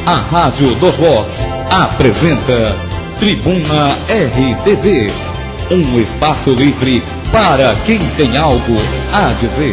A Rádio dos Vox apresenta Tribuna RTV, um espaço livre para quem tem algo a dizer.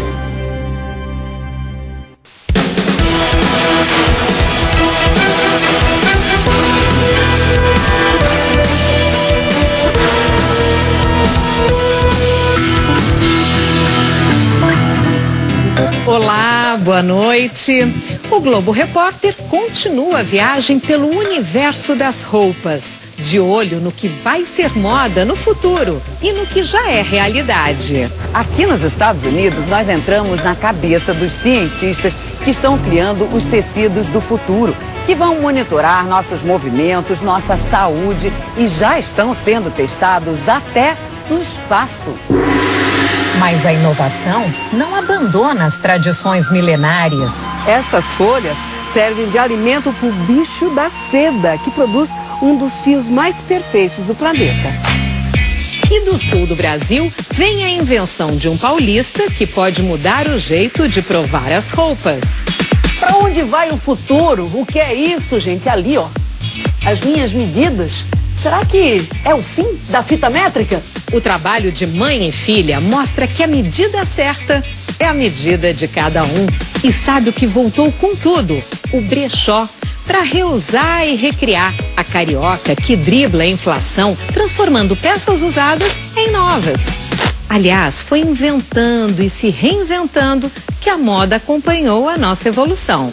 Olá, boa noite. O Globo Repórter continua a viagem pelo universo das roupas, de olho no que vai ser moda no futuro e no que já é realidade. Aqui nos Estados Unidos, nós entramos na cabeça dos cientistas que estão criando os tecidos do futuro, que vão monitorar nossos movimentos, nossa saúde e já estão sendo testados até no espaço. Mas a inovação não abandona as tradições milenárias. Estas folhas servem de alimento para o bicho da seda, que produz um dos fios mais perfeitos do planeta. E do sul do Brasil vem a invenção de um paulista que pode mudar o jeito de provar as roupas. Para onde vai o futuro? O que é isso, gente? Ali, ó, as minhas medidas. Será que é o fim da fita métrica? O trabalho de mãe e filha mostra que a medida certa é a medida de cada um. E sabe o que voltou com tudo? O brechó, para reusar e recriar a carioca que dribla a inflação, transformando peças usadas em novas. Aliás, foi inventando e se reinventando que a moda acompanhou a nossa evolução.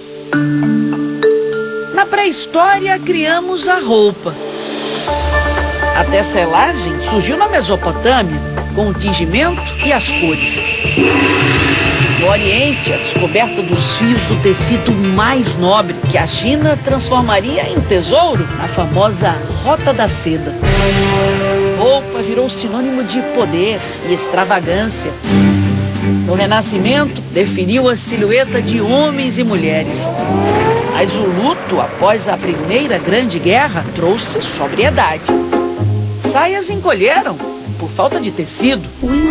Na pré-história, criamos a roupa. A tecelagem surgiu na Mesopotâmia, com o tingimento e as cores. No Oriente, a descoberta dos fios do tecido mais nobre, que a China transformaria em tesouro na famosa Rota da Seda. Roupa virou sinônimo de poder e extravagância. No Renascimento, definiu a silhueta de homens e mulheres. Mas o luto, após a Primeira Grande Guerra, trouxe sobriedade. Saias encolheram por falta de tecido.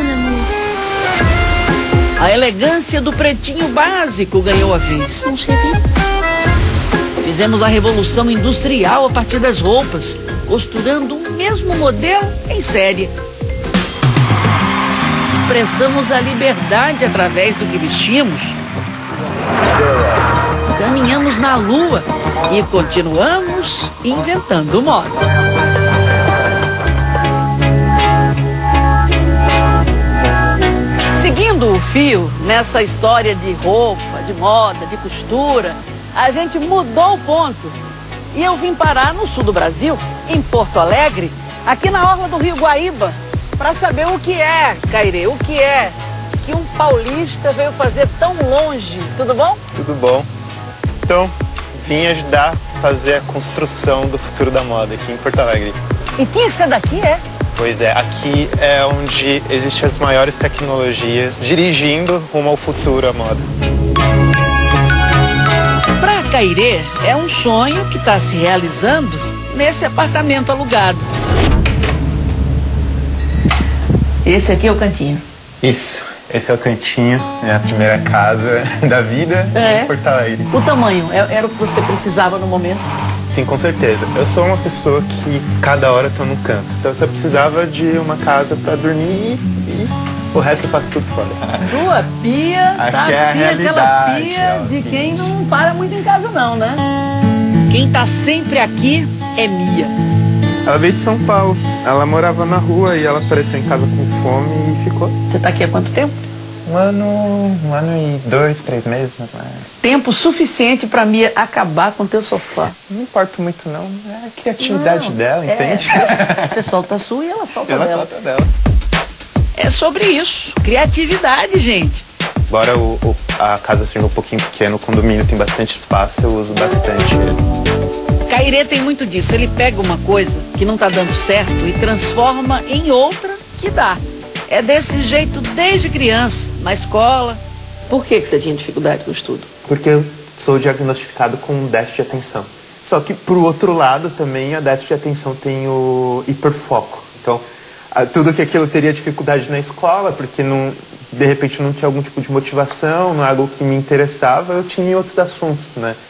A elegância do pretinho básico ganhou a vez. Fizemos a revolução industrial a partir das roupas, costurando um mesmo modelo em série. Expressamos a liberdade através do que vestimos. Caminhamos na lua e continuamos inventando moda. Seguindo o fio nessa história de roupa, de moda, de costura, a gente mudou o ponto. E eu vim parar no sul do Brasil, em Porto Alegre, aqui na orla do Rio Guaíba, para saber o que é, Cairê, o que é que um paulista veio fazer tão longe. Tudo bom? Tudo bom. Então, vim ajudar a fazer a construção do futuro da moda aqui em Porto Alegre. E tinha que ser daqui, é? Pois é, aqui é onde existem as maiores tecnologias, dirigindo rumo ao futuro a moda. Para Cairê, é um sonho que está se realizando nesse apartamento alugado. Esse aqui é o cantinho. Isso, esse é o cantinho, é a primeira casa da vida em Porto Alegre. O tamanho era o que você precisava no momento? Sim, com certeza. Eu sou uma pessoa que cada hora estou num canto. Então eu só precisava de uma casa para dormir e o resto eu faço tudo fora. Tua pia tá assim, aquela pia de quem não para muito em casa não, né? Quem tá sempre aqui é Mia. Ela veio de São Paulo. Ela morava na rua e ela apareceu em casa com fome e ficou. Você tá aqui há quanto tempo? Um ano e 2, 3 meses, mais ou menos. Tempo suficiente pra Mia acabar com o teu sofá. Não importa muito não, é a criatividade dela, entende? Você solta a sua e ela solta ela dela. solta dela. É sobre isso, criatividade, gente. Embora a casa seja um pouquinho pequena, o condomínio tem bastante espaço, eu uso bastante ele. Cairê tem muito disso, ele pega uma coisa que não tá dando certo e transforma em outra que dá. É desse jeito desde criança, na escola. Por que você tinha dificuldade com o estudo? Porque eu sou diagnosticado com déficit de atenção. Só que, por outro lado, também a déficit de atenção tem o hiperfoco. Então, tudo que aquilo teria dificuldade na escola, porque de repente não tinha algum tipo de motivação, não é algo que me interessava, eu tinha em outros assuntos, né?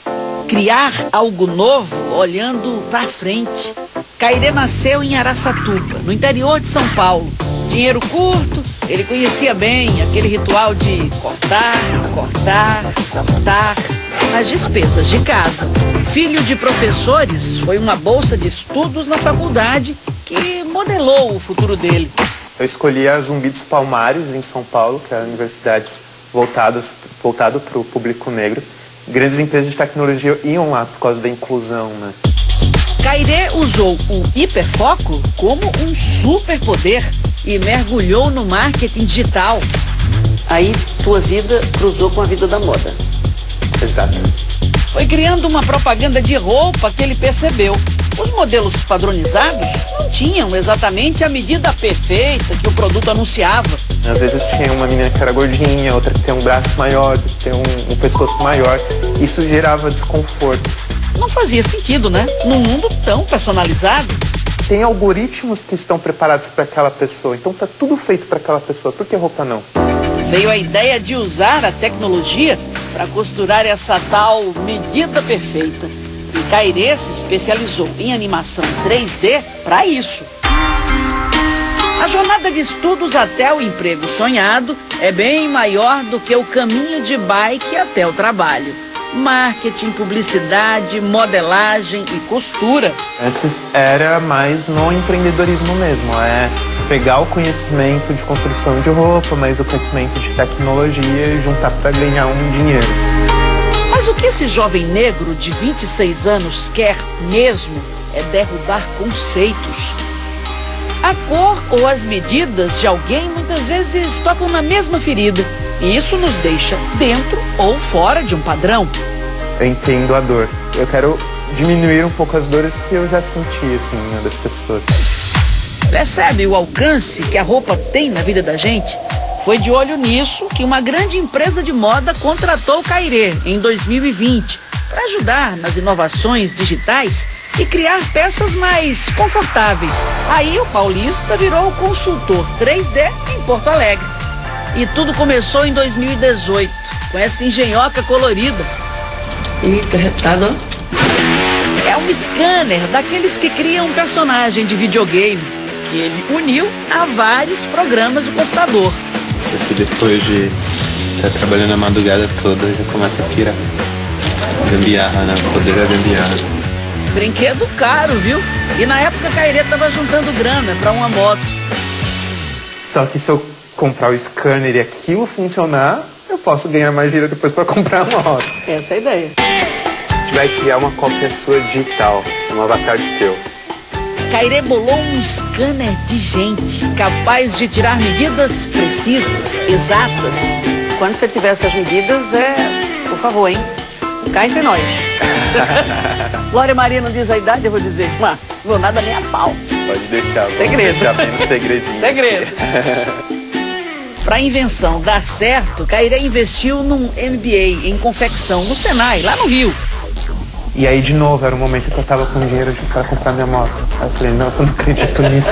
criar algo novo olhando para frente. Cairê nasceu em Araçatuba, no interior de São Paulo. Dinheiro curto, ele conhecia bem aquele ritual de cortar, cortar, cortar nas despesas de casa. Filho de professores, foi uma bolsa de estudos na faculdade que modelou o futuro dele. Eu escolhi a Zumbi dos Palmares, em São Paulo, que é a universidade voltado para o público negro. Grandes empresas de tecnologia iam lá por causa da inclusão, né? Cairê usou o hiperfoco como um superpoder e mergulhou no marketing digital. Aí tua vida cruzou com a vida da moda. Exato. Foi criando uma propaganda de roupa que ele percebeu. Os modelos padronizados não tinham exatamente a medida perfeita que o produto anunciava. Às vezes tinha uma menina que era gordinha, outra que tem um braço maior, outra que tem um pescoço maior. Isso gerava desconforto. Não fazia sentido, né? Num mundo tão personalizado. Tem algoritmos que estão preparados para aquela pessoa, então tá tudo feito para aquela pessoa. Por que roupa não? Veio a ideia de usar a tecnologia para costurar essa tal medida perfeita. E Cairê se especializou em animação 3D para isso. A jornada de estudos até o emprego sonhado é bem maior do que o caminho de bike até o trabalho. Marketing, publicidade, modelagem e costura. Antes era mais no empreendedorismo mesmo, é pegar o conhecimento de construção de roupa, mais o conhecimento de tecnologia e juntar para ganhar um dinheiro. Mas o que esse jovem negro de 26 anos quer mesmo é derrubar conceitos. A cor ou as medidas de alguém muitas vezes tocam na mesma ferida. E isso nos deixa dentro ou fora de um padrão. Eu entendo a dor. Eu quero diminuir um pouco as dores que eu já senti, assim, das pessoas. Percebe o alcance que a roupa tem na vida da gente? Foi de olho nisso que uma grande empresa de moda contratou o Cairê em 2020 para ajudar nas inovações digitais e criar peças mais confortáveis. Aí o paulista virou consultor 3D em Porto Alegre. E tudo começou em 2018, com essa engenhoca colorida. Eita, retado. É um scanner daqueles que criam um personagem de videogame, que ele uniu a vários programas do computador. Isso aqui, depois de estar trabalhando a madrugada toda, já começa a pirar. Gambiarra, né? O poder é gambiarra. Brinquedo caro, viu? E na época Cairê tava juntando grana para uma moto. Só que se eu comprar o scanner e aquilo funcionar, eu posso ganhar mais dinheiro depois para comprar uma moto. Essa é a ideia. A gente vai criar uma cópia sua digital, um avatar seu. Cairê bolou um scanner de gente, capaz de tirar medidas precisas, exatas. Quando você tiver essas medidas, por favor, hein? Cá entre nós. Glória Maria não diz a idade, eu vou dizer. Não vou nada nem a pau. Pode deixar. Segredo. Deixar bem no segredinho. Segredo. Para a invenção dar certo, Cairê investiu num MBA em confecção no Senai, lá no Rio. E aí, de novo, era o momento que eu tava com dinheiro para comprar minha moto. Aí eu falei, nossa, eu não acredito nisso.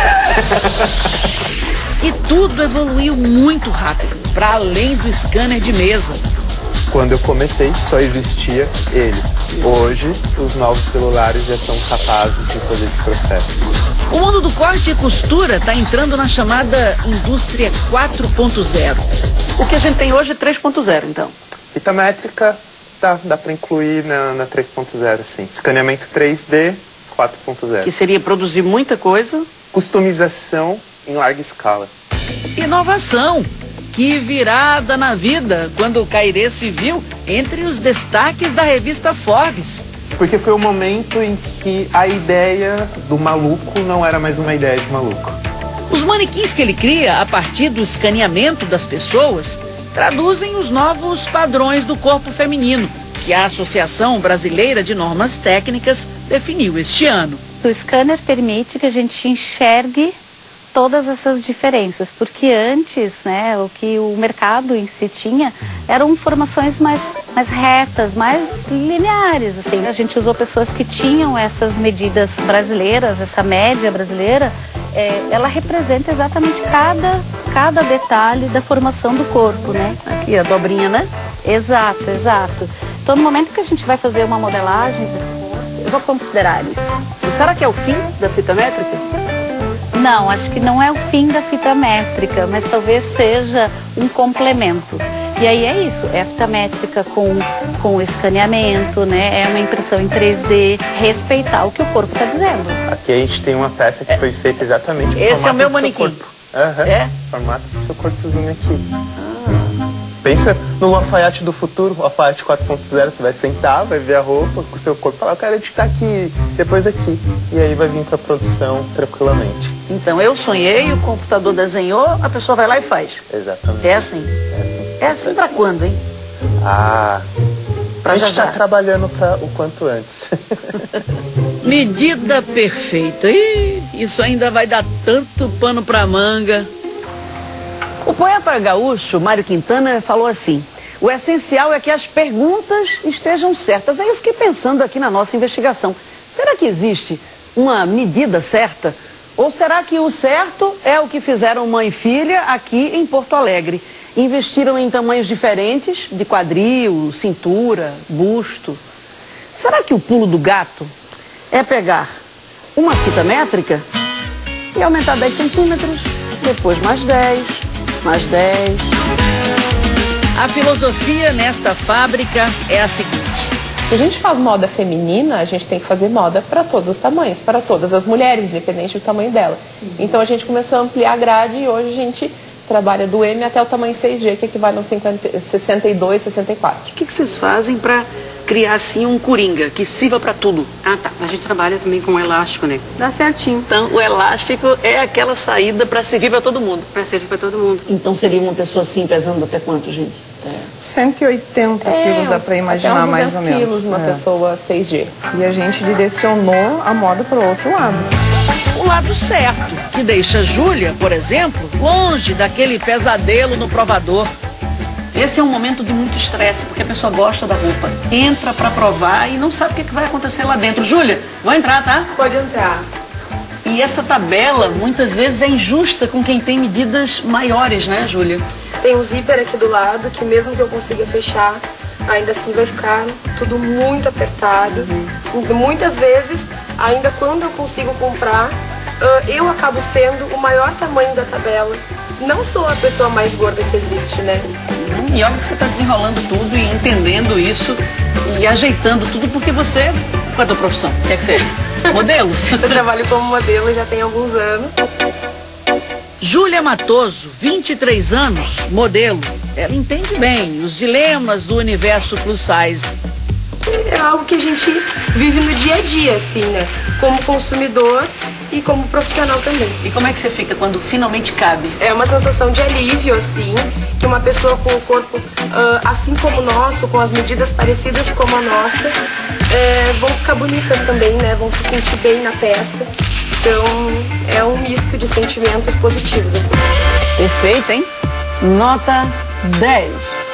E tudo evoluiu muito rápido, para além do scanner de mesa. Quando eu comecei, só existia ele. Hoje, os novos celulares já são capazes de fazer esse processo. O mundo do corte e costura está entrando na chamada indústria 4.0. O que a gente tem hoje é 3.0, então. Fita métrica, dá para incluir na 3.0, sim. Escaneamento 3D, 4.0. Que seria produzir muita coisa. Customização em larga escala. Inovação. Que virada na vida quando o Cairê se viu entre os destaques da revista Forbes. Porque foi o momento em que a ideia do maluco não era mais uma ideia de maluco. Os manequins que ele cria a partir do escaneamento das pessoas traduzem os novos padrões do corpo feminino, que a Associação Brasileira de Normas Técnicas definiu este ano. O scanner permite que a gente enxergue todas essas diferenças, porque antes, né, o que o mercado em si tinha eram formações mais retas, mais lineares, assim. A gente usou pessoas que tinham essas medidas brasileiras, essa média brasileira, ela representa exatamente cada detalhe da formação do corpo, né? Aqui a dobrinha, né? Exato, exato. Então, no momento que a gente vai fazer uma modelagem desse corpo, eu vou considerar isso. E será que é o fim da fita métrica? Não, acho que não é o fim da fita métrica, mas talvez seja um complemento. E aí é isso, é a fita métrica com escaneamento, né? É uma impressão em 3D, respeitar o que o corpo está dizendo. Aqui a gente tem uma peça que foi feita exatamente no Esse é o meu formato do seu manequim. corpo. Aham, É? formato do seu corpozinho aqui. Pensa no alfaiate do futuro, o alfaiate 4.0, você vai sentar, vai ver a roupa com o seu corpo, falar, eu quero editar aqui, depois aqui. E aí vai vir para produção tranquilamente. Então eu sonhei, o computador desenhou, a pessoa vai lá e faz. Exatamente. É assim? É assim. É assim pra quando, hein? A gente está trabalhando para o quanto antes. Medida perfeita. Ih, isso ainda vai dar tanto pano pra manga. O poeta gaúcho Mário Quintana falou assim: o essencial é que as perguntas estejam certas. Aí eu fiquei pensando aqui na nossa investigação. Será que existe uma medida certa? Ou será que o certo é o que fizeram mãe e filha aqui em Porto Alegre? Investiram em tamanhos diferentes, de quadril, cintura, busto. Será que o pulo do gato é pegar uma fita métrica e aumentar 10 centímetros, depois mais 10, mais 10? A filosofia nesta fábrica é a seguinte: se a gente faz moda feminina, a gente tem que fazer moda para todos os tamanhos, para todas as mulheres, independente do tamanho dela. Então a gente começou a ampliar a grade e hoje a gente trabalha do M até o tamanho 6G, que equivale aos 62, 64. O que vocês fazem para criar assim um coringa que sirva para tudo? Ah, tá. A gente trabalha também com elástico, né? Dá certinho. Então o elástico é aquela saída para servir para todo mundo. Para servir para todo mundo. Então seria uma pessoa assim pesando até quanto, gente? 180 quilos dá para imaginar mais ou menos. Quilos uma pessoa 6G. E a gente direcionou a moda para o outro lado. O lado certo, que deixa a Júlia, por exemplo, longe daquele pesadelo no provador. Esse é um momento de muito estresse, porque a pessoa gosta da roupa, entra para provar e não sabe o que vai acontecer lá dentro. Júlia, vou entrar, tá? Pode entrar. E essa tabela, muitas vezes, é injusta com quem tem medidas maiores, né, Júlia? Tem um zíper aqui do lado, que mesmo que eu consiga fechar, ainda assim vai ficar tudo muito apertado. Muitas vezes, ainda quando eu consigo comprar, eu acabo sendo o maior tamanho da tabela. Não sou a pessoa mais gorda que existe, né? E olha que você está desenrolando tudo e entendendo isso e ajeitando tudo, porque você... Qual é a tua profissão? Quer que seja? Modelo? Eu trabalho como modelo já tem alguns anos. Júlia Matoso, 23 anos, modelo. Ela entende bem os dilemas do universo plus size. É algo que a gente vive no dia a dia, assim, né? Como consumidor e como profissional também. E como é que você fica quando finalmente cabe? É uma sensação de alívio, assim, que uma pessoa com o corpo assim como o nosso, com as medidas parecidas como a nossa, vão ficar bonitas também, né? Vão se sentir bem na peça. Então, é um misto de sentimentos positivos, assim. Perfeito, hein? Nota 10.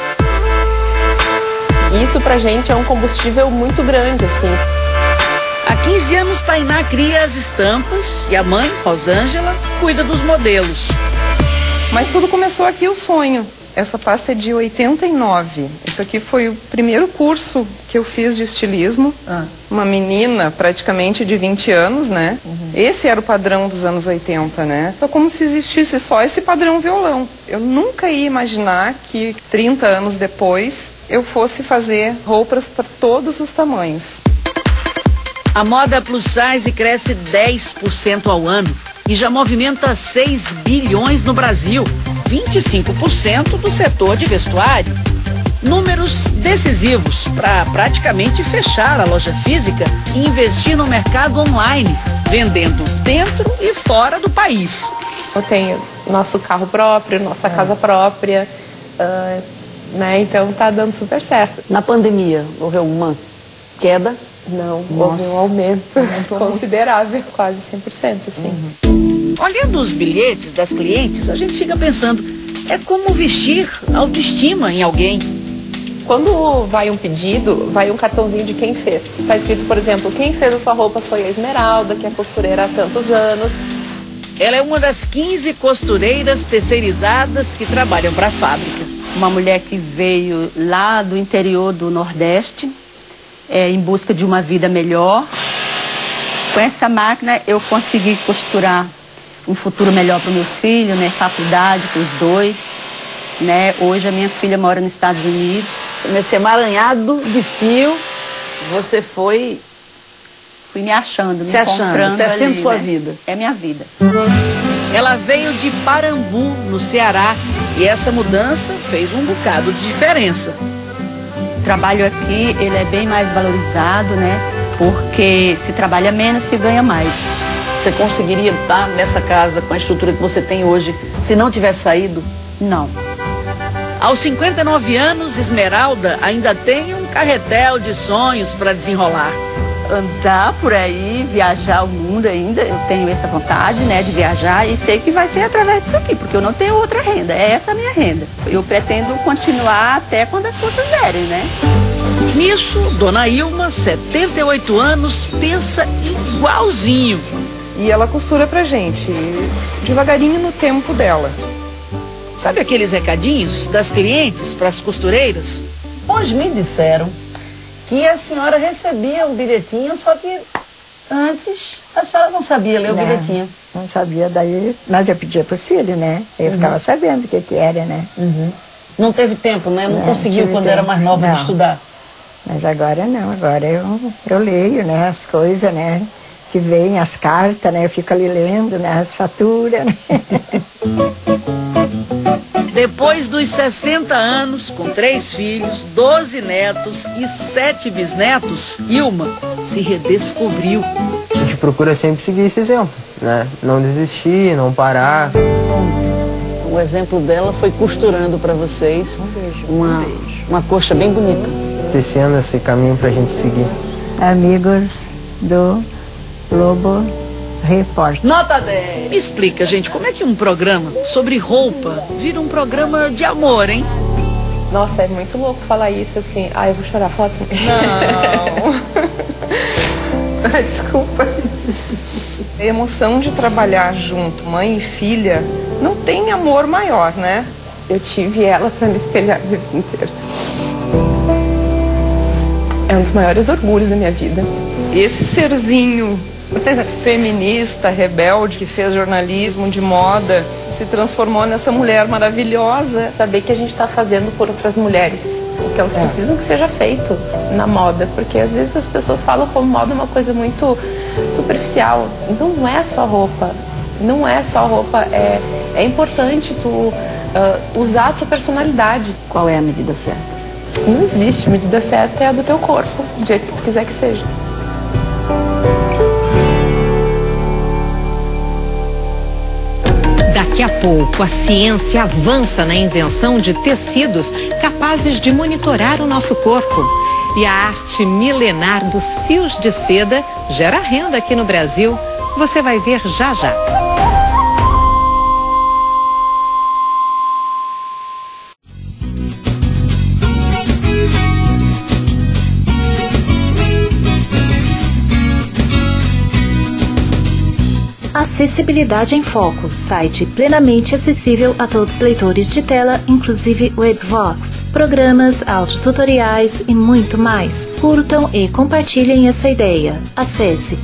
Isso pra gente é um combustível muito grande, assim. Há 15 anos, Tainá cria as estampas e a mãe, Rosângela, cuida dos modelos. Mas tudo começou aqui, o sonho. Essa pasta é de 89. Isso aqui foi o primeiro curso que eu fiz de estilismo. Uma menina praticamente de 20 anos, né? Esse era o padrão dos anos 80, né? Então, como se existisse só esse padrão violão. Eu nunca ia imaginar que 30 anos depois eu fosse fazer roupas para todos os tamanhos. A moda plus size cresce 10% ao ano e já movimenta 6 bilhões no Brasil, 25% do setor de vestuário. Números decisivos para praticamente fechar a loja física e investir no mercado online, vendendo dentro e fora do país. Eu tenho nosso carro próprio, nossa casa própria, né? Então tá dando super certo. Na pandemia, houve alguma queda? Não, houve um aumento considerável, quase 100%, assim. Olhando os bilhetes das clientes, a gente fica pensando, é como vestir autoestima em alguém. Quando vai um pedido, vai um cartãozinho de quem fez. Está escrito, por exemplo, quem fez a sua roupa foi a Esmeralda, que é costureira há tantos anos. Ela é uma das 15 costureiras terceirizadas que trabalham para a fábrica. uma mulher que veio lá do interior do Nordeste, em busca de uma vida melhor. Com essa máquina eu consegui costurar um futuro melhor para os meus filhos, né? Faculdade para os dois, né? Hoje a minha filha mora nos Estados Unidos. Nesse emaranhado de fio, você fui me achando, se achando, tecendo sua vida. É minha vida. Ela veio de Parambu, no Ceará, e essa mudança fez um bocado de diferença. O trabalho aqui, ele é bem mais valorizado, né? Porque se trabalha menos, se ganha mais. Você conseguiria estar nessa casa com a estrutura que você tem hoje, se não tivesse saído? Não. Aos 59 anos, Esmeralda ainda tem um carretel de sonhos para desenrolar. Andar por aí, viajar o mundo ainda, eu tenho essa vontade, né, de viajar, e sei que vai ser através disso aqui, porque eu não tenho outra renda, é essa a minha renda. Eu pretendo continuar até quando as forças derem, né? Nisso, Dona Ilma, 78 anos, pensa igualzinho. E ela costura pra gente, devagarinho no tempo dela. Sabe aqueles recadinhos das clientes para as costureiras? Hoje me disseram que a senhora recebia um bilhetinho, só que antes a senhora não sabia ler o bilhetinho. Não sabia, daí, mas eu pedia pro filho, né? Eu ficava sabendo o que era, né? Não teve tempo, né? Não conseguiu quando era mais nova de estudar. Mas agora não, agora eu leio, né? As coisas, né? Que vem, as cartas, né? Eu fico ali lendo, né? As faturas, né? Depois dos 60 anos, com 3 filhos, 12 netos e 7 bisnetos, Ilma se redescobriu. A gente procura sempre seguir esse exemplo, né? Não desistir, não parar. O exemplo dela foi costurando para vocês uma coxa bem bonita. Tecendo esse caminho pra gente seguir. Amigos do Globo Repórter. Nota 10. Me explica, gente, como é que um programa sobre roupa vira um programa de amor, hein? Nossa, é muito louco falar isso assim. Ai, eu vou chorar, fala tu. Não. Desculpa. A emoção de trabalhar junto, mãe e filha, não tem amor maior, né? Eu tive ela para me espelhar a vida inteira. É um dos maiores orgulhos da minha vida. Esse serzinho feminista, rebelde, que fez jornalismo de moda, se transformou nessa mulher maravilhosa. Saber que a gente está fazendo por outras mulheres, o que elas precisam que seja feito na moda, porque às vezes as pessoas falam como moda uma coisa muito superficial. Então não é só roupa, não é só roupa, é importante tu usar a tua personalidade. Qual é a medida certa? Não existe, a medida certa é a do teu corpo, do jeito que tu quiser que seja. Daqui a pouco, a ciência avança na invenção de tecidos capazes de monitorar o nosso corpo. E a arte milenar dos fios de seda gera renda aqui no Brasil. Você vai ver já já. Acessibilidade em Foco, site plenamente acessível a todos os leitores de tela, inclusive Webvox, programas, audiotutoriais e muito mais. Curtam e compartilhem essa ideia. Acesse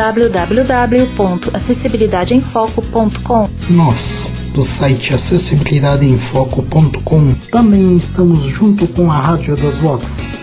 www.acessibilidadeemfoco.com. Nós, do site acessibilidadeemfoco.com, também estamos junto com a Rádio das Vox.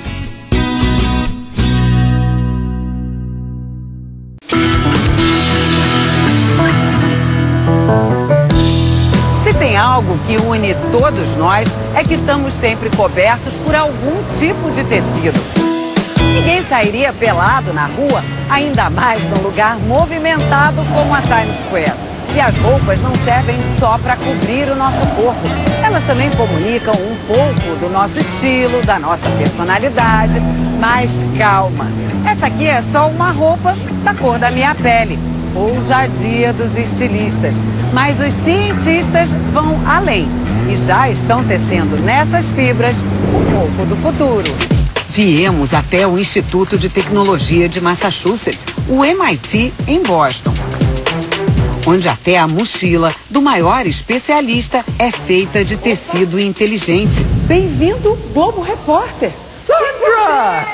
Tem algo que une todos nós é que estamos sempre cobertos por algum tipo de tecido. Ninguém sairia pelado na rua, ainda mais num lugar movimentado como a Times Square. E as roupas não servem só para cobrir o nosso corpo. Elas também comunicam um pouco do nosso estilo, da nossa personalidade. Mas calma, essa aqui é só uma roupa da cor da minha pele. Ousadia dos estilistas. Mas os cientistas vão além e já estão tecendo nessas fibras um pouco do futuro. Viemos até o Instituto de Tecnologia de Massachusetts, o MIT, em Boston, onde até a mochila do maior especialista é feita de tecido inteligente, Bem-vindo, Globo Repórter. Sandra!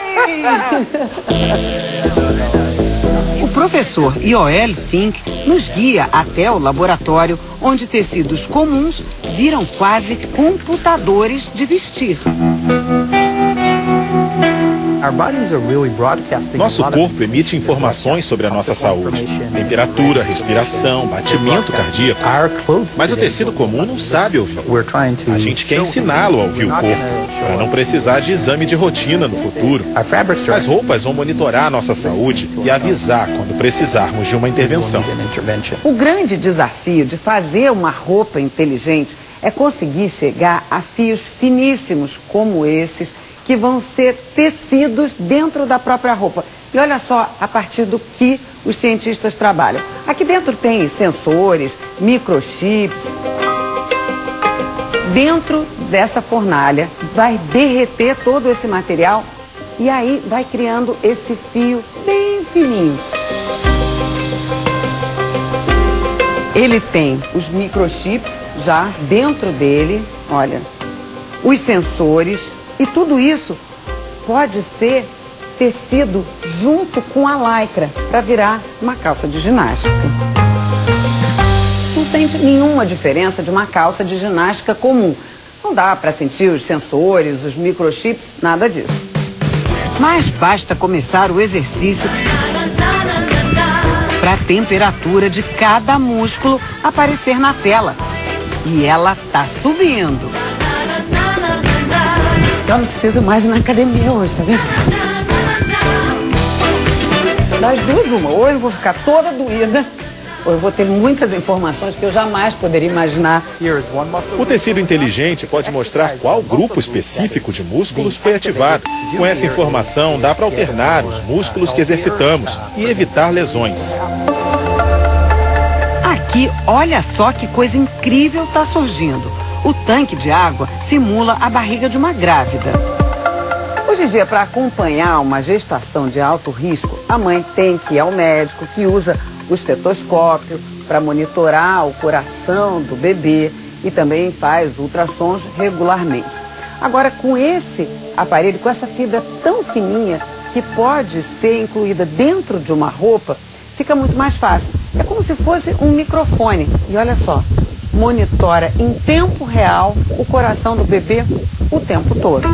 O professor Yoel Fink nos guia até o laboratório, onde tecidos comuns viram quase computadores de vestir. Nosso corpo emite informações sobre a nossa saúde. Temperatura, respiração, batimento cardíaco. Mas o tecido comum não sabe ouvir. A gente quer ensiná-lo a ouvir o corpo, para não precisar de exame de rotina no futuro. As roupas vão monitorar a nossa saúde e avisar quando precisarmos de uma intervenção. O grande desafio de fazer uma roupa inteligente é conseguir chegar a fios finíssimos como esses, que vão ser tecidos dentro da própria roupa. E olha só a partir do que os cientistas trabalham. Aqui dentro tem sensores, microchips. Dentro dessa fornalha vai derreter todo esse material e aí vai criando esse fio bem fininho. Ele tem os microchips já dentro dele, olha, os sensores. E tudo isso pode ser tecido junto com a lycra para virar uma calça de ginástica. Não sente nenhuma diferença de uma calça de ginástica comum. Não dá para sentir os sensores, os microchips, nada disso. Mas basta começar o exercício para a temperatura de cada músculo aparecer na tela. E ela tá subindo. Eu não preciso mais ir na academia hoje, tá vendo? Das duas, uma. Ou eu vou ficar toda doída, ou eu vou ter muitas informações que eu jamais poderia imaginar. O tecido inteligente pode mostrar qual grupo específico de músculos foi ativado. Com essa informação, dá para alternar os músculos que exercitamos e evitar lesões. Aqui, olha só que coisa incrível está surgindo. O tanque de água simula a barriga de uma grávida. Hoje em dia, para acompanhar uma gestação de alto risco, a mãe tem que ir ao médico, que usa o estetoscópio para monitorar o coração do bebê e também faz ultrassons regularmente. Agora, com esse aparelho, com essa fibra tão fininha que pode ser incluída dentro de uma roupa, fica muito mais fácil. É como se fosse um microfone. E olha só, monitora em tempo real o coração do bebê o tempo todo.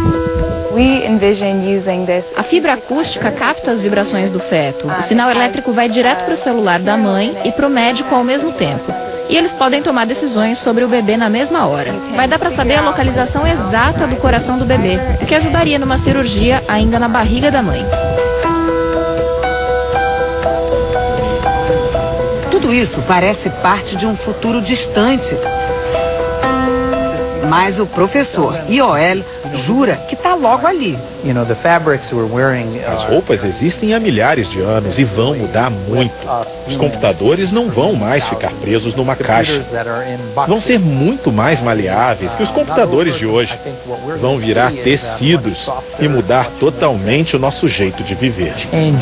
A fibra acústica capta as vibrações do feto. O sinal elétrico vai direto para o celular da mãe e para o médico ao mesmo tempo. E eles podem tomar decisões sobre o bebê na mesma hora. Vai dar para saber a localização exata do coração do bebê, o que ajudaria numa cirurgia ainda na barriga da mãe. Tudo isso parece parte de um futuro distante. Mas o professor Yoel jura que está logo ali. As roupas existem há milhares de anos e vão mudar muito. Os computadores não vão mais ficar presos numa caixa. Vão ser muito mais maleáveis que os computadores de hoje. Vão virar tecidos e mudar totalmente o nosso jeito de viver.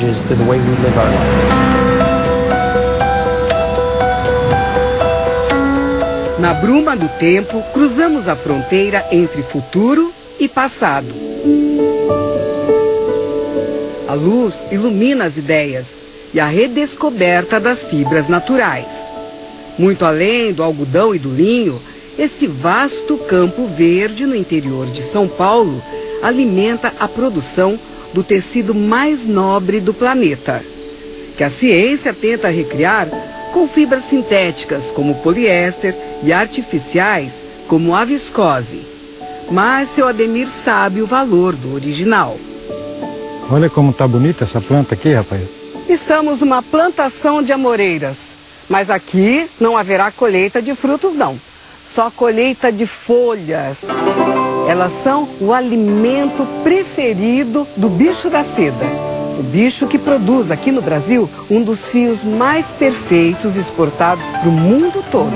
Na bruma do tempo, cruzamos a fronteira entre futuro e passado. A luz ilumina as ideias e a redescoberta das fibras naturais. Muito além do algodão e do linho, esse vasto campo verde no interior de São Paulo alimenta a produção do tecido mais nobre do planeta, que a ciência tenta recriar com fibras sintéticas como poliéster e artificiais como a viscose. Mas seu Ademir sabe o valor do original. Olha como tá bonita essa planta aqui, rapaz. Estamos numa plantação de amoreiras, mas aqui não haverá colheita de frutos não, só colheita de folhas. Elas são o alimento preferido do bicho da seda. O bicho que produz aqui no Brasil um dos fios mais perfeitos exportados para o mundo todo.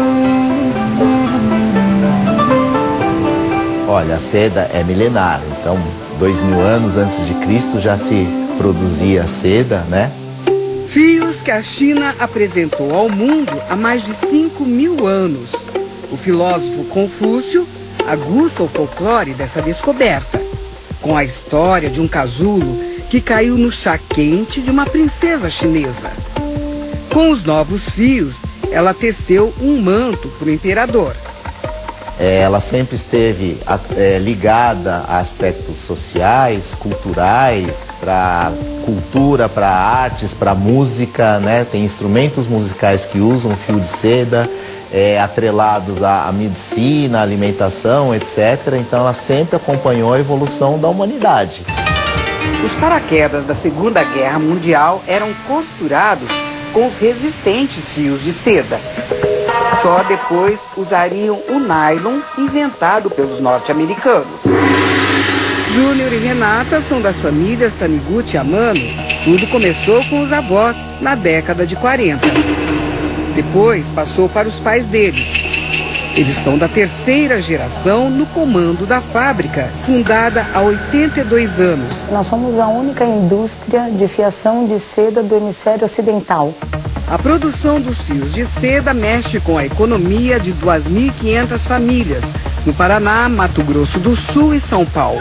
Olha, a seda é milenar, então 2000 anos antes de Cristo já se produzia seda, né? Fios que a China apresentou ao mundo há mais de 5.000 anos. O filósofo Confúcio aguça o folclore dessa descoberta, com a história de um casulo que caiu no chá quente de uma princesa chinesa. Com os novos fios, ela teceu um manto para o imperador. Ela sempre esteve ligada a aspectos sociais, culturais, para cultura, para artes, para música, né? Tem instrumentos musicais que usam fio de seda, atrelados à medicina, à alimentação, etc. Então ela sempre acompanhou a evolução da humanidade. Os paraquedas da Segunda Guerra Mundial eram costurados com os resistentes fios de seda. Só depois usariam o nylon inventado pelos norte-americanos. Júnior e Renata são das famílias Taniguchi e Amano. Tudo começou com os avós na década de 40. Depois passou para os pais deles. Eles são da terceira geração no comando da fábrica, fundada há 82 anos. Nós somos a única indústria de fiação de seda do hemisfério ocidental. A produção dos fios de seda mexe com a economia de 2.500 famílias, no Paraná, Mato Grosso do Sul e São Paulo.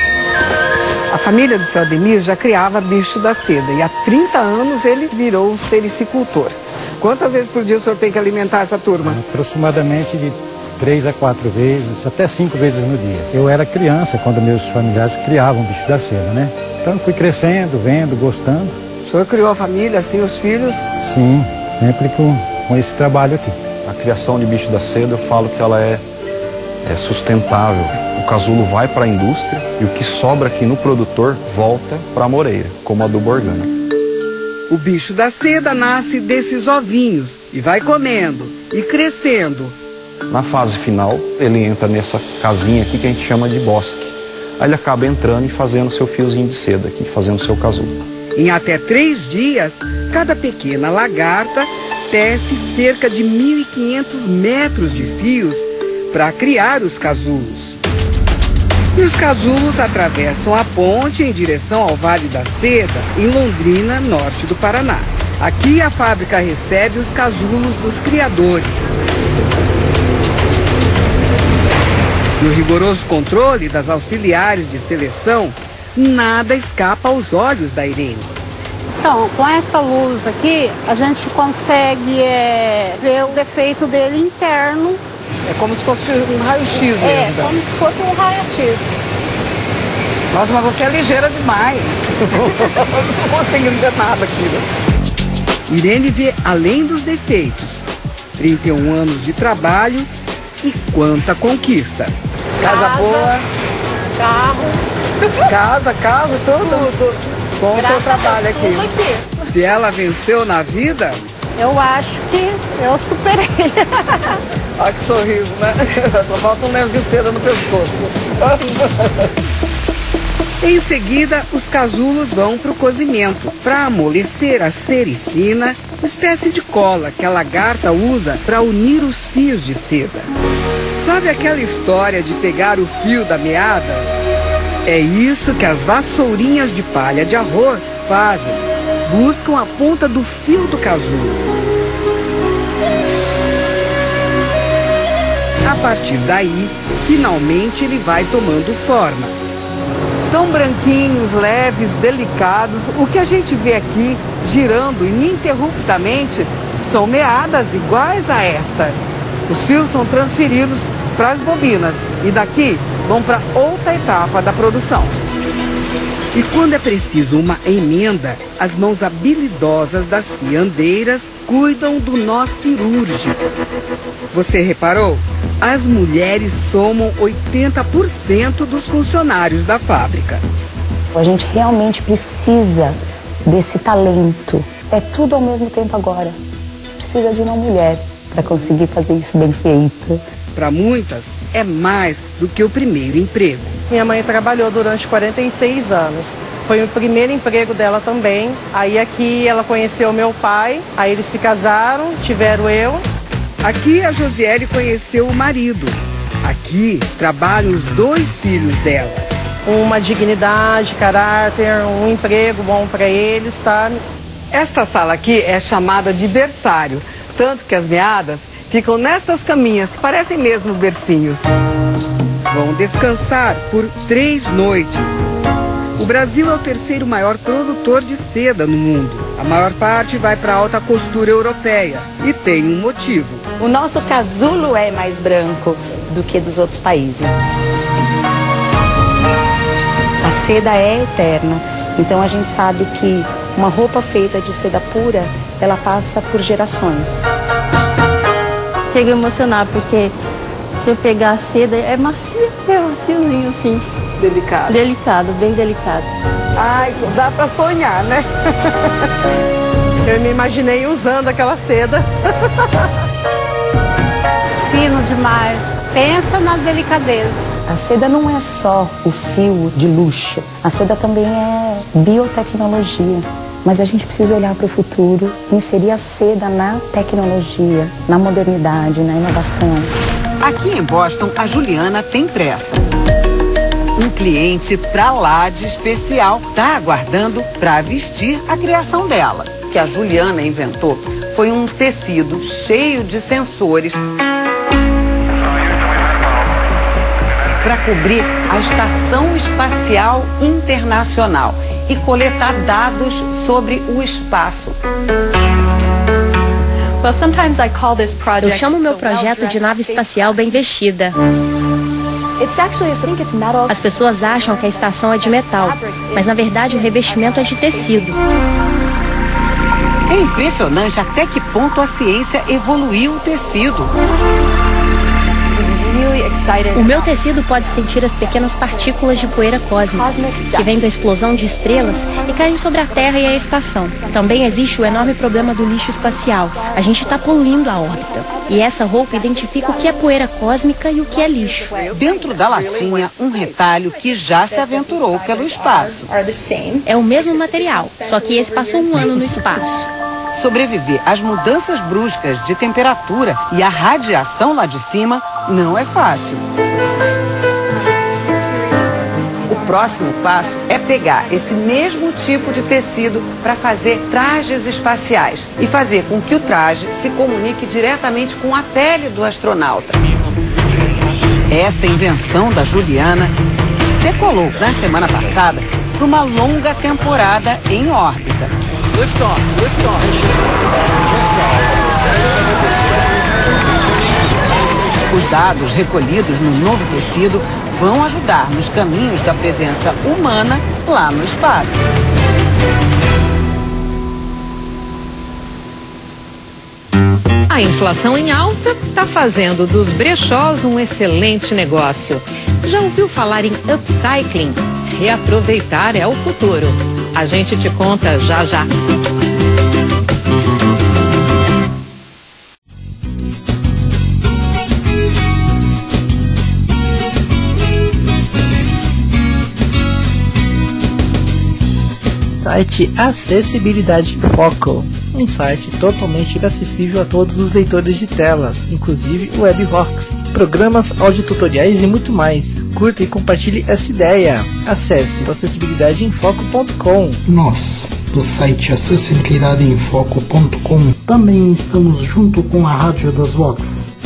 A família do seu Ademir já criava bicho da seda e há 30 anos ele virou um sericicultor. Quantas vezes por dia o senhor tem que alimentar essa turma? Aproximadamente de 3 a 4 vezes, até 5 vezes no dia. Eu era criança quando meus familiares criavam bicho da seda, né? Então fui crescendo, vendo, gostando. O senhor criou a família, assim, os filhos? Sim, sempre com esse trabalho aqui. A criação de bicho da seda, eu falo que ela é sustentável. O casulo vai para a indústria e o que sobra aqui no produtor volta para a moreira, como adubo orgânico. O bicho da seda nasce desses ovinhos e vai comendo e crescendo. Na fase final, ele entra nessa casinha aqui que a gente chama de bosque. Aí ele acaba entrando e fazendo seu fiozinho de seda aqui, fazendo seu casulo. Em até 3 dias, cada pequena lagarta tece cerca de 1.500 metros de fios para criar os casulos. E os casulos atravessam a ponte em direção ao Vale da Seda, em Londrina, norte do Paraná. Aqui a fábrica recebe os casulos dos criadores. No rigoroso controle das auxiliares de seleção, nada escapa aos olhos da Irene. Então, com essa luz aqui, a gente consegue ver o defeito dele interno. É como se fosse um raio-x mesmo. É, como se fosse um raio-x. Nossa, mas você é ligeira demais. Não conseguindo ver nada aqui, né? Irene vê além dos defeitos. 31 anos de trabalho e quanta conquista. Casa boa. Carro. Carro, tudo. Com o seu trabalho aqui. Se ela venceu na vida... Eu acho que eu superei. Olha que sorriso, né? Só falta um lenço de seda no pescoço. Em seguida, os casulos vão para o cozimento, para amolecer a sericina, espécie de cola que a lagarta usa para unir os fios de seda. Sabe aquela história de pegar o fio da meada? É isso que as vassourinhas de palha de arroz fazem. Buscam a ponta do fio do casulo. A partir daí, finalmente ele vai tomando forma. Tão branquinhos, leves, delicados, o que a gente vê aqui, girando ininterruptamente, são meadas iguais a esta. Os fios são transferidos para as bobinas e daqui vão para outra etapa da produção. E quando é preciso uma emenda, as mãos habilidosas das fiandeiras cuidam do nó cirúrgico. Você reparou? As mulheres somam 80% dos funcionários da fábrica. A gente realmente precisa desse talento. É tudo ao mesmo tempo agora. Precisa de uma mulher para conseguir fazer isso bem feito. Para muitas, é mais do que o primeiro emprego. Minha mãe trabalhou durante 46 anos. Foi o primeiro emprego dela também. Aí aqui ela conheceu meu pai, aí eles se casaram, tiveram eu. Aqui a Josiele conheceu o marido. Aqui trabalham os 2 filhos dela. Uma dignidade, caráter, um emprego bom para eles, sabe? Esta sala aqui é chamada de berçário, tanto que as meadas ficam nestas caminhas que parecem mesmo bercinhos. vão descansar por 3 noites. O Brasil é o terceiro maior produtor de seda no mundo. A maior parte vai para a alta costura europeia e tem um motivo. O nosso casulo é mais branco do que dos outros países. A seda é eterna, então a gente sabe que uma roupa feita de seda pura, ela passa por gerações. Chega a emocionar, porque se eu pegar a seda, é macio, é maciozinho assim. Delicado. Delicado, bem delicado. Ai, dá pra sonhar, né? Eu me imaginei usando aquela seda. Fino demais. Pensa na delicadeza. A seda não é só o fio de luxo. A seda também é biotecnologia. Mas a gente precisa olhar para o futuro, inserir a seda na tecnologia, na modernidade, na inovação. Aqui em Boston, a Juliana tem pressa. Um cliente pra lá de especial tá aguardando para vestir a criação dela. O que a Juliana inventou foi um tecido cheio de sensores para cobrir a Estação Espacial Internacional e coletar dados sobre o espaço. Eu chamo meu projeto de nave espacial bem vestida. As pessoas acham que a estação é de metal, mas na verdade o revestimento é de tecido. É impressionante até que ponto a ciência evoluiu o tecido. O meu tecido pode sentir as pequenas partículas de poeira cósmica que vêm da explosão de estrelas e caem sobre a Terra e a estação. Também existe o enorme problema do lixo espacial. A gente está poluindo a órbita. E essa roupa identifica o que é poeira cósmica e o que é lixo. Dentro da latinha, um retalho que já se aventurou pelo espaço. É o mesmo material, só que esse passou 1 ano no espaço. Sobreviver às mudanças bruscas de temperatura e à radiação lá de cima não é fácil. O próximo passo é pegar esse mesmo tipo de tecido para fazer trajes espaciais e fazer com que o traje se comunique diretamente com a pele do astronauta. Essa invenção da Juliana decolou na semana passada para uma longa temporada em órbita. Lift off, lift off. Os dados recolhidos no novo tecido vão ajudar nos caminhos da presença humana lá no espaço. A inflação em alta está fazendo dos brechós um excelente negócio. Já ouviu falar em upcycling? Reaproveitar é o futuro. A gente te conta já já. Site Acessibilidade Foco, um site totalmente acessível a todos os leitores de tela, inclusive o WebVox, programas, audiotutoriais e muito mais. Curta e compartilhe essa ideia. Acesse acessibilidadeenfoco.com. Nós, do site acessibilidadeenfoco.com, também estamos junto com a Rádio das Vox.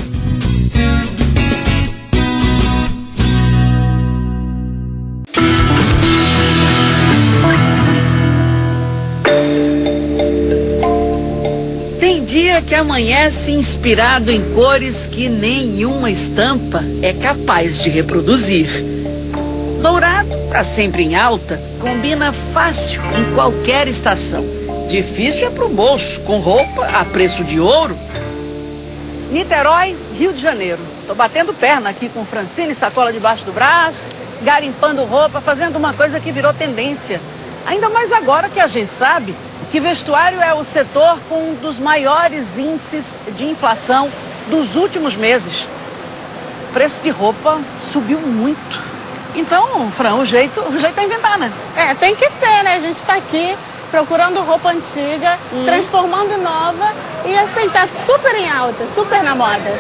Dia que amanhece inspirado em cores que nenhuma estampa é capaz de reproduzir. Dourado, tá sempre em alta, combina fácil em qualquer estação. Difícil é pro bolso, com roupa a preço de ouro. Niterói, Rio de Janeiro. Tô batendo perna aqui com Francine, sacola debaixo do braço, garimpando roupa, fazendo uma coisa que virou tendência. Ainda mais agora que a gente sabe que vestuário é o setor com um dos maiores índices de inflação dos últimos meses. O preço de roupa subiu muito. Então, Fran, o jeito é inventar, né? É, tem que ser, né? A gente tá aqui procurando roupa antiga, transformando em nova e assim, tá super em alta, super na moda.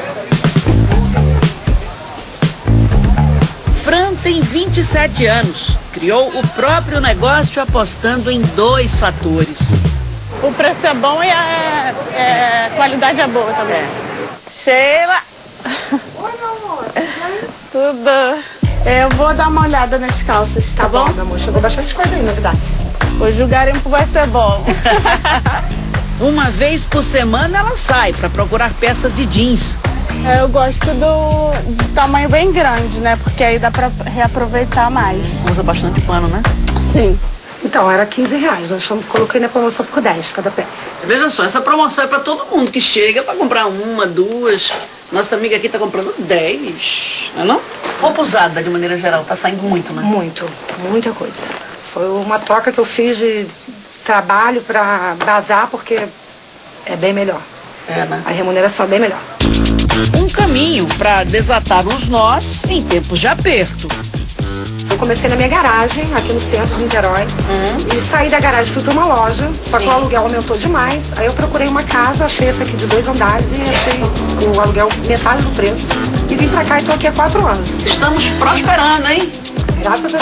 Fran tem 27 anos. Criou o próprio negócio apostando em 2 fatores. O preço é bom e a qualidade é boa também. Sheila! Oi, meu amor. Tudo. Eu vou dar uma olhada nas calças, tá bom? Meu amor, chegou bastante coisa aí, novidade. Hoje o garimpo vai ser bom. Uma vez por semana ela sai para procurar peças de jeans. Eu gosto de tamanho bem grande, né? Porque aí dá pra reaproveitar mais. Usa bastante pano, né? Sim. Então, era R$15. Nós coloquei na promoção por 10 cada peça. Veja só, essa promoção é para todo mundo que chega para comprar uma, duas. Nossa amiga aqui tá comprando 10, não é não? Roupa usada, de maneira geral, tá saindo muito, né? Muito, muita coisa. Foi uma troca que eu fiz de trabalho para bazar, porque é bem melhor. É, né? A remuneração é bem melhor. Um caminho para desatar os nós em tempos de aperto. Eu comecei na minha garagem, aqui no centro de Niterói, e saí da garagem, fui para uma loja, só que o aluguel aumentou demais. Aí eu procurei uma casa, achei essa aqui de 2 andares e achei o aluguel metade do preço. E vim pra cá e tô aqui há 4 anos. Estamos prosperando, hein? Graças a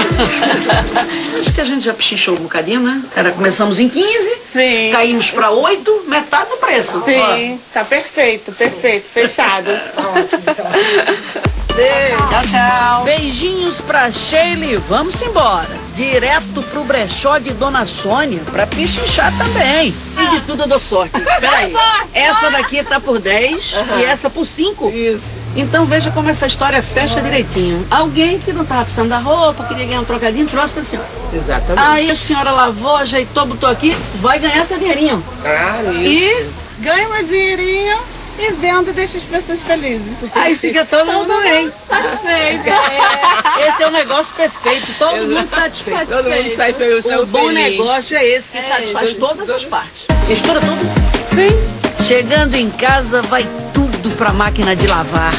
Deus. Acho que a gente já pichinchou um bocadinho, né? Começamos em 15, Sim. Caímos para 8, metade do preço. Sim, tá perfeito, fechado. Tá ótimo, então. Tchau, tchau. Beijinhos pra Sheila e vamos embora. Direto pro brechó de Dona Sônia pra pichinchar também. E de tudo eu dou sorte. Peraí, essa daqui tá por 10 e essa por 5? Isso. Então veja como essa história fecha direitinho. Alguém que não tava precisando da roupa, queria ganhar um trocadinho, trouxe pra senhora. Exatamente. Aí a senhora lavou, ajeitou, botou aqui, vai ganhar esse dinheirinho. Claro, isso. E ganha meu dinheirinho e vendo e deixa as pessoas felizes. Aí fica todo mundo bem. Satisfeito. Esse é o negócio perfeito, todo mundo satisfeito. Todo mundo sai feliz. O bom negócio é esse que satisfaz todas as partes. Mistura tudo? Sim. Chegando em casa, vai tudo pra máquina de lavar.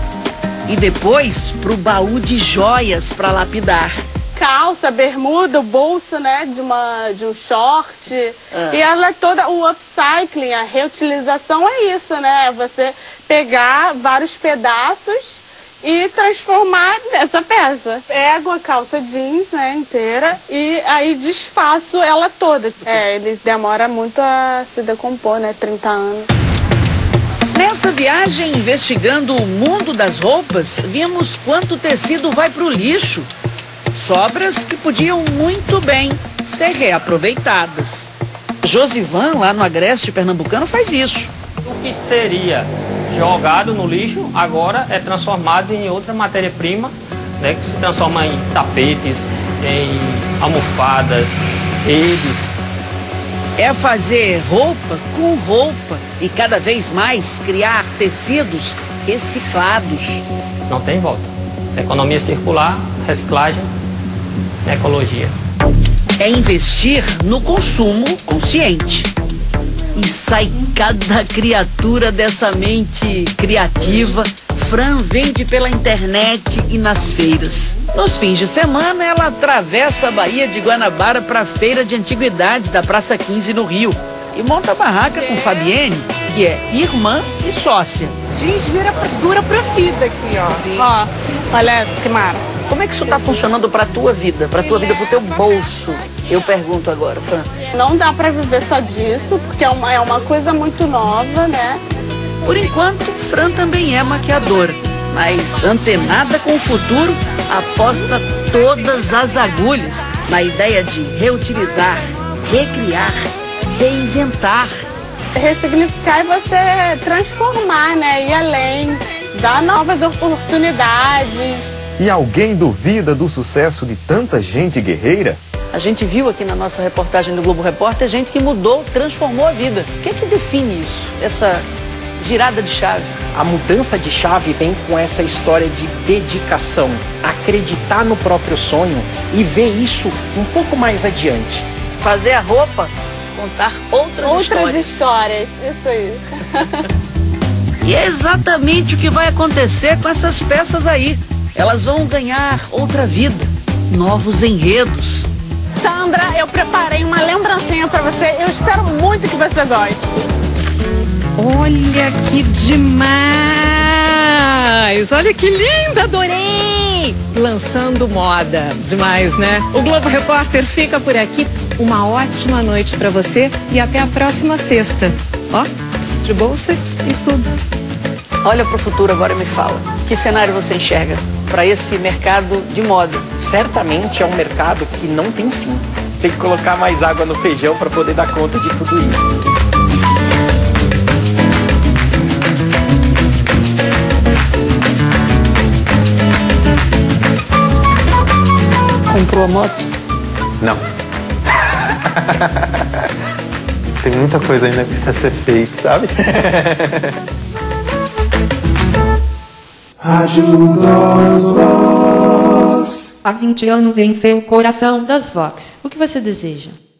E depois pro baú de joias pra lapidar. Calça, bermuda, o bolso, né, de um short. E ela é toda, o upcycling, a reutilização é isso, né? É você pegar vários pedaços e transformar nessa peça. Pego a calça jeans, né, inteira e aí desfaço ela toda. Ele demora muito a se decompor, né, 30 anos. Nessa viagem, investigando o mundo das roupas, vimos quanto tecido vai pro lixo. Sobras que podiam muito bem ser reaproveitadas. Josivan, lá no Agreste Pernambucano, faz isso. O que seria jogado no lixo, agora é transformado em outra matéria-prima, né, que se transforma em tapetes, em almofadas, redes. É fazer roupa com roupa e cada vez mais criar tecidos reciclados. Não tem volta. Economia circular, reciclagem, ecologia. É investir no consumo consciente. E sai cada criatura dessa mente criativa. Fran vende pela internet e nas feiras. Nos fins de semana, ela atravessa a Baía de Guanabara para a Feira de Antiguidades da Praça 15 no Rio. E monta barraca com Fabienne, que é irmã e sócia. Jeans dura pra vida aqui, ó. Sim. Ó, olha que mara. Como é que isso está funcionando para a tua vida, pro teu bolso? Eu pergunto agora, Fran. Não dá para viver só disso, porque é uma coisa muito nova, né? Por enquanto, Fran também é maquiadora, mas antenada com o futuro, aposta todas as agulhas na ideia de reutilizar, recriar, reinventar. Ressignificar é você transformar, né? Ir além, dar novas oportunidades. E alguém duvida do sucesso de tanta gente guerreira? A gente viu aqui na nossa reportagem do Globo Repórter gente que mudou, transformou a vida. O que é que define isso, essa girada de chave? A mudança de chave vem com essa história de dedicação, acreditar no próprio sonho e ver isso um pouco mais adiante. Fazer a roupa, contar outras histórias, isso aí. E é exatamente o que vai acontecer com essas peças aí. Elas vão ganhar outra vida, novos enredos. Sandra, eu preparei uma lembrancinha pra você. Eu espero muito que você goste. Olha que demais! Olha que linda, adorei! Lançando moda. Demais, né? O Globo Repórter fica por aqui. Uma ótima noite pra você e até a próxima sexta. Ó, de bolsa e tudo. Olha pro futuro agora e me fala. Que cenário você enxerga? para esse mercado de moda? Certamente é um mercado que não tem fim. Tem que colocar mais água no feijão para poder dar conta de tudo isso. Comprou a moto? Não. Tem muita coisa ainda que precisa ser feita, sabe? Rádio das Vox. Há 20 anos em seu coração das Vox. O que você deseja?